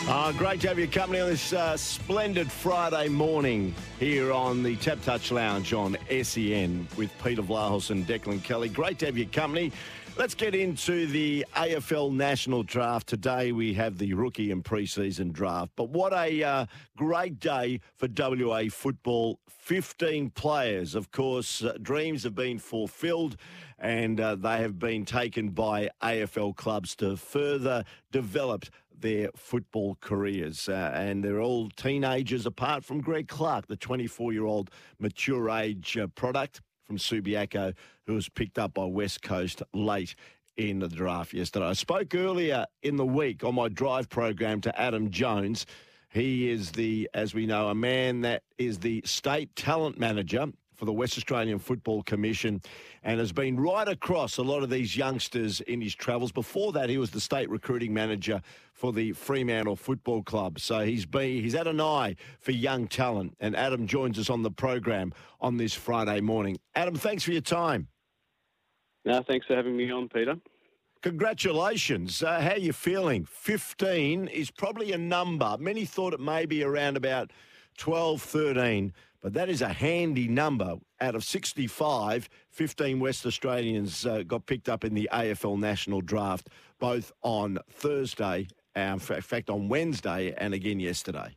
Great to have your company on this splendid Friday morning here on the Tap Touch Lounge on SEN with Peter Vlahos and Declan Kelly. Great to have your company. Let's get into the AFL National Draft. Today we have the rookie and pre-season draft. But what a great day for WA football. 15 players, of course, dreams have been fulfilled and they have been taken by AFL clubs to further develop their football careers. And they're all teenagers apart from Greg Clark, the 24-year-old mature age product from Subiaco, who was picked up by West Coast late in the draft yesterday. I spoke earlier in the week on my drive program to Adam Jones. He is as we know, a man that is the state talent manager for the West Australian Football Commission and has been right across a lot of these youngsters in his travels. Before that, he was the state recruiting manager for the Fremantle Football Club. So he's had an eye for young talent, and Adam joins us on the program on this Friday morning. Adam, thanks for your time. No, thanks for having me on, Peter. Congratulations. How are you feeling? 15 is probably a number. Many thought it may be around about 12, 13, but that is a handy number. Out of 65, 15 West Australians got picked up in the AFL National Draft, both on Thursday, in fact on Wednesday, and again yesterday.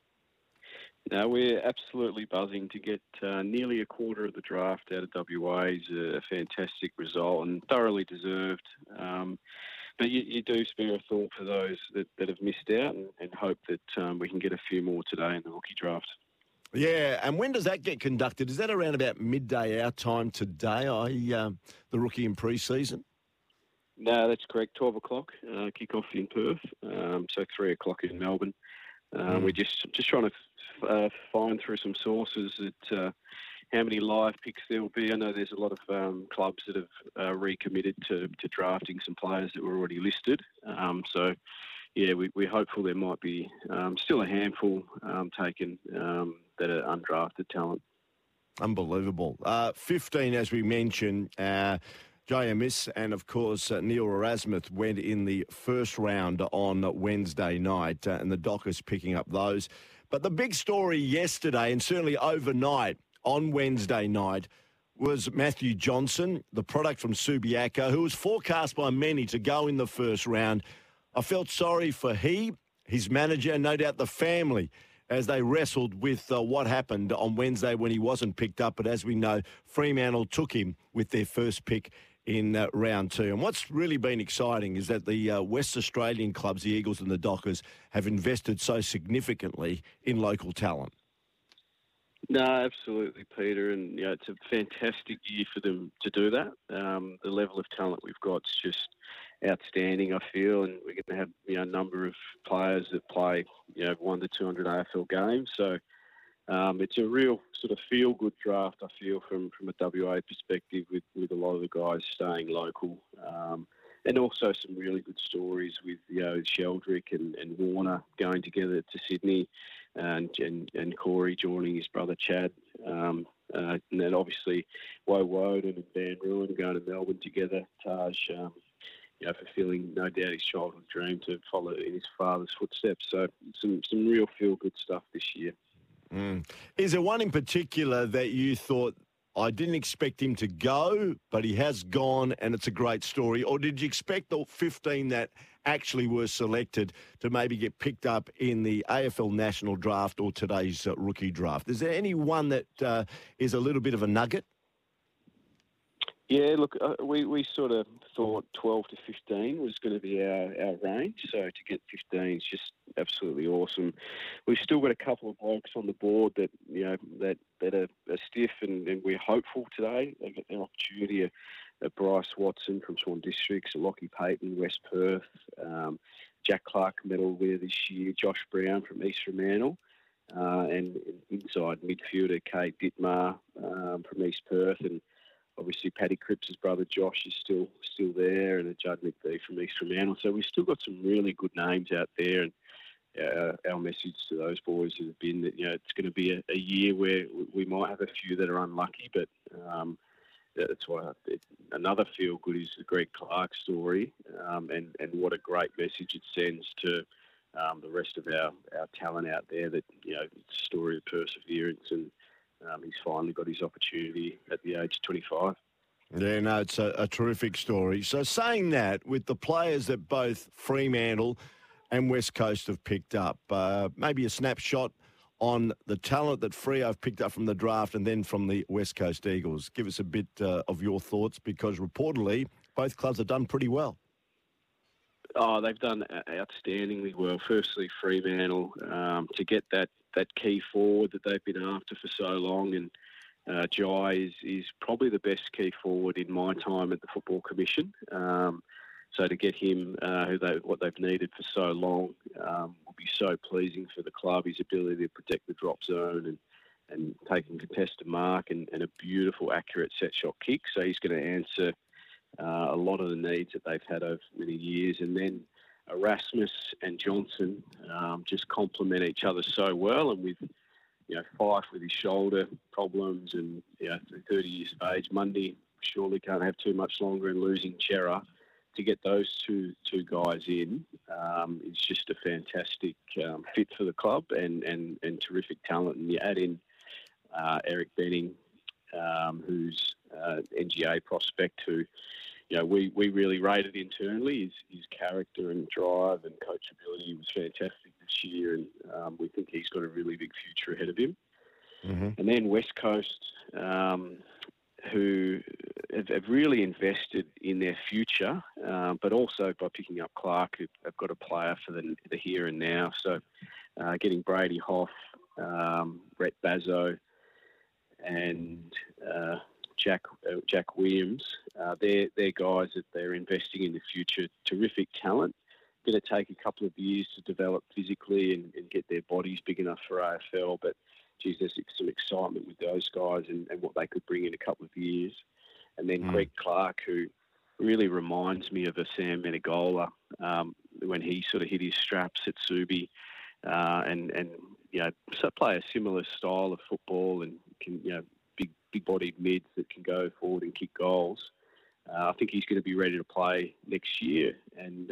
No, we're absolutely buzzing to get nearly a quarter of the draft out of WA. Is a fantastic result and thoroughly deserved. But you do spare a thought for those that have missed out and hope that we can get a few more today in the rookie draft. Yeah, and when does that get conducted? Is that around about midday our time today, the rookie in pre-season? No, that's correct. 12 o'clock, kick-off in Perth, so 3 o'clock in Melbourne. We're just trying to find through some sources that how many live picks there will be. I know there's a lot of clubs that have recommitted to drafting some players that were already listed. So, yeah, we're hopeful there might be still a handful taken that are undrafted talent. Unbelievable. 15, as we mentioned, JMS and, of course, Neil Erasmus went in the first round on Wednesday night, and the Dockers picking up those. But the big story yesterday, and certainly overnight on Wednesday night, was Matthew Johnson, the product from Subiaco, who was forecast by many to go in the first round. I felt sorry for his manager, and no doubt the family, as they wrestled with what happened on Wednesday when he wasn't picked up. But as we know, Fremantle took him with their first pick in round 2. And what's really been exciting is that the West Australian clubs, the Eagles and the Dockers, have invested so significantly in local talent. No, absolutely, Peter. And it's a fantastic year for them to do that. The level of talent we've got is just outstanding, I feel, and we're going to have a number of players that play 1 to 200 AFL games. So it's a real sort of feel-good draft, I feel, from a WA perspective, with a lot of the guys staying local, and also some really good stories with Sheldrick and Warner going together to Sydney, and Corey joining his brother Chad, and then obviously Woe Woden and Van Ruin going to Melbourne together. Taj, fulfilling, no doubt, his childhood dream to follow in his father's footsteps. So some real feel-good stuff this year. Is there one in particular that you thought, I didn't expect him to go, but he has gone and it's a great story? Or did you expect the 15 that actually were selected to maybe get picked up in the AFL National Draft or today's rookie draft? Is there any one that is a little bit of a nugget? Yeah, look, we sort of thought 12 to 15 was going to be our range. So to get 15 is just absolutely awesome. We've still got a couple of blokes on the board that that are stiff, and we're hopeful today. They've got their opportunity. Bryce Watson from Swan Districts, Lockie Payton, West Perth, Jack Clark medal there this year, Josh Brown from East Fremantle, and inside midfielder Kate Dittmar from East Perth, and obviously Paddy Cripps' brother Josh is still there, and a Judd McBee from East Fremantle. So we've still got some really good names out there, and our message to those boys has been that it's going to be a year where we might have a few that are unlucky, but that's why another feel good is the Greg Clark story, and what a great message it sends to the rest of our talent out there that, it's a story of perseverance, and he's finally got his opportunity at the age of 25. Yeah, no, it's a terrific story. So saying that, with the players that both Fremantle and West Coast have picked up, maybe a snapshot on the talent that Freo have picked up from the draft and then from the West Coast Eagles. Give us a bit of your thoughts, because reportedly both clubs have done pretty well. Oh, they've done outstandingly well. Firstly, Fremantle, to get that key forward that they've been after for so long, and Jai is probably the best key forward in my time at the Football Commission. So to get him, what they've needed for so long, will be so pleasing for the club. His ability to protect the drop zone and taking contested mark, and a beautiful, accurate set shot kick. So he's going to answer a lot of the needs that they've had over many years. And then Erasmus and Johnson just complement each other so well. And with Fife with his shoulder problems, and 30 years of age, Mundy surely can't have too much longer, and losing Chera, to get those two guys in is just a fantastic fit for the club, and terrific talent. And you add in Eric Benning, who's NGA prospect, who we really rated internally. His character and drive and coachability was fantastic this year, and we think he's got a really big future ahead of him. Mm-hmm. And then West Coast, who have really invested in their future, but also by picking up Clark, who've got a player for the here and now. So getting Brady Hoff, Brett Bazzo, and Jack Williams, they're guys that they're investing in the future. Terrific talent. Going to take a couple of years to develop physically and get their bodies big enough for AFL, but geez, there's some excitement with those guys and what they could bring in a couple of years. And then Greg Clark, who really reminds me of a Sam Menegola when he sort of hit his straps at Subi, and so play a similar style of football, and can big-bodied mids that can go forward and kick goals. I think he's going to be ready to play next year, and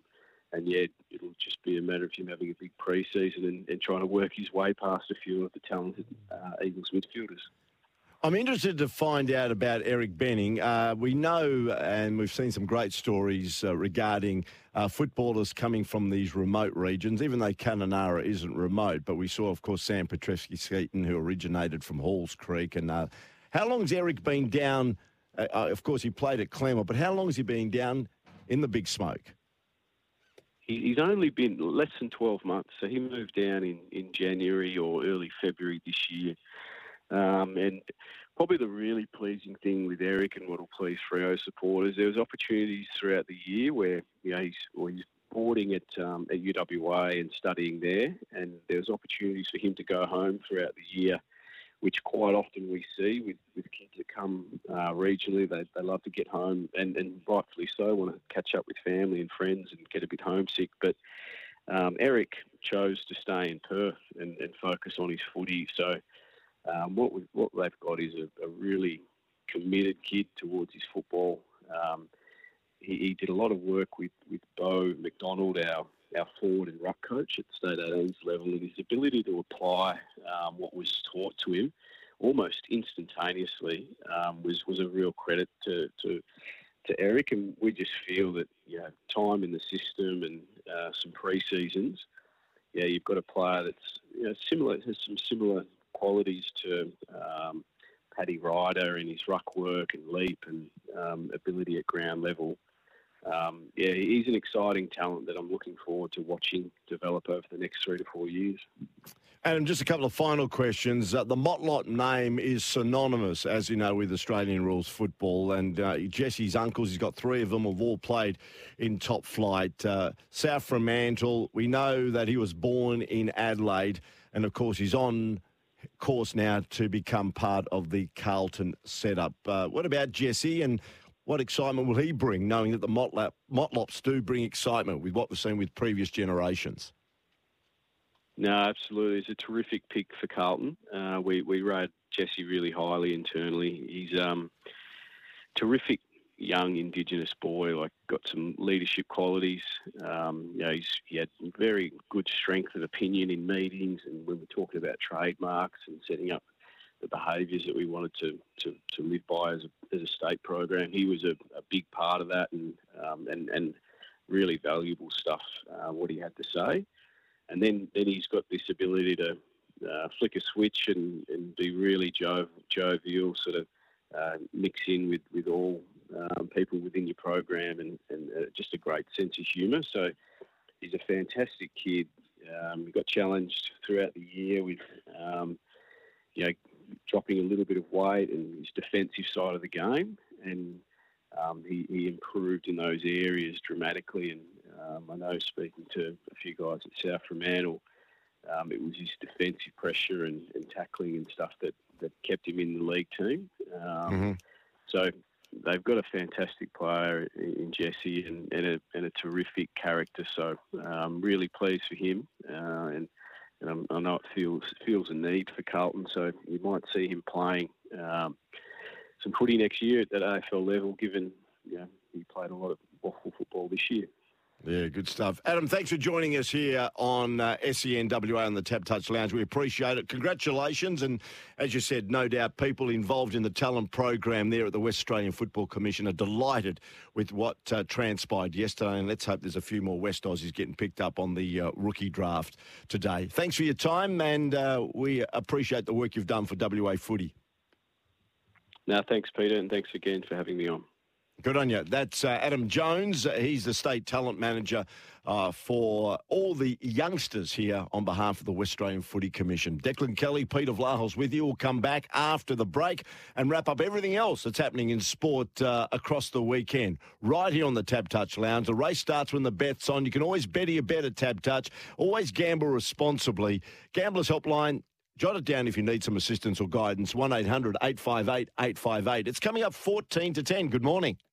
it'll just be a matter of him having a big pre-season and trying to work his way past a few of the talented Eagles midfielders. I'm interested to find out about Eric Benning. We know, and we've seen some great stories regarding footballers coming from these remote regions, even though Kununurra isn't remote. But we saw, of course, Sam Petrevski-Seton, who originated from Halls Creek. And how long has Eric been down? Of course, he played at Claremont, but how long has he been down in the Big Smoke? He's only been less than 12 months. So he moved down in January or early February this year. And probably the really pleasing thing with Eric, and what will please Freo supporters, there was opportunities throughout the year where he's boarding at UWA and studying there, and there was opportunities for him to go home throughout the year, which quite often we see with kids that come regionally. They love to get home, and rightfully so, want to catch up with family and friends and get a bit homesick. But Eric chose to stay in Perth and focus on his footy. So what they've got is a really committed kid towards his football. He did a lot of work with Bo McDonald, our forward and ruck coach at State 18s level, and his ability to apply what was taught to him almost instantaneously was a real credit to Eric. And we just feel that time in the system and some pre-seasons, you've got a player that's similar, has some similar qualities to Paddy Ryder in his ruck work and leap and ability at ground level. He's an exciting talent that I'm looking forward to watching develop over the next 3 to 4 years. Adam, just a couple of final questions. The Motlop name is synonymous, as you know, with Australian rules football. And Jesse's uncles, he's got 3 of them, have all played in top flight. South Fremantle, we know that he was born in Adelaide. And, of course, he's on course now to become part of the Carlton setup. What about Jesse, and what excitement will he bring, knowing that the Motlops do bring excitement with what we've seen with previous generations? No, absolutely. It's a terrific pick for Carlton. We rate Jesse really highly internally. He's terrific young Indigenous boy, like got some leadership qualities. He had very good strength of opinion in meetings, and when we're talking about trademarks and setting up the behaviours that we wanted to live by as a state program, he was a big part of that, and really valuable stuff. What he had to say, and then he's got this ability to flick a switch and be really jovial, sort of mix in with all people within your program, and just a great sense of humour. So he's a fantastic kid. He got challenged throughout the year with, dropping a little bit of weight and his defensive side of the game, and he improved in those areas dramatically. And I know, speaking to a few guys at South Fremantle, it was his defensive pressure and tackling and stuff that kept him in the league team. So they've got a fantastic player in Jesse and a terrific character. So I'm really pleased for him, and I know it feels a need for Carlton. So you might see him playing some footy next year at that AFL level, given he played a lot of waffle football this year. Yeah, good stuff. Adam, thanks for joining us here on SENWA on the Tap Touch Lounge. We appreciate it. Congratulations. And as you said, no doubt people involved in the talent program there at the West Australian Football Commission are delighted with what transpired yesterday. And let's hope there's a few more West Aussies getting picked up on the rookie draft today. Thanks for your time, and we appreciate the work you've done for WA Footy. No, thanks, Peter, and thanks again for having me on. Good on you. That's Adam Jones. He's the state talent manager for all the youngsters here on behalf of the West Australian Footy Commission. Declan Kelly, Peter Vlahos with you. We'll come back after the break and wrap up everything else that's happening in sport across the weekend. Right here on the Tab Touch Lounge. The race starts when the bet's on. You can always bet your bet at Tab Touch. Always gamble responsibly. Gamblers Helpline. Jot it down if you need some assistance or guidance. 1800 858 858. It's coming up 14 to 10. Good morning.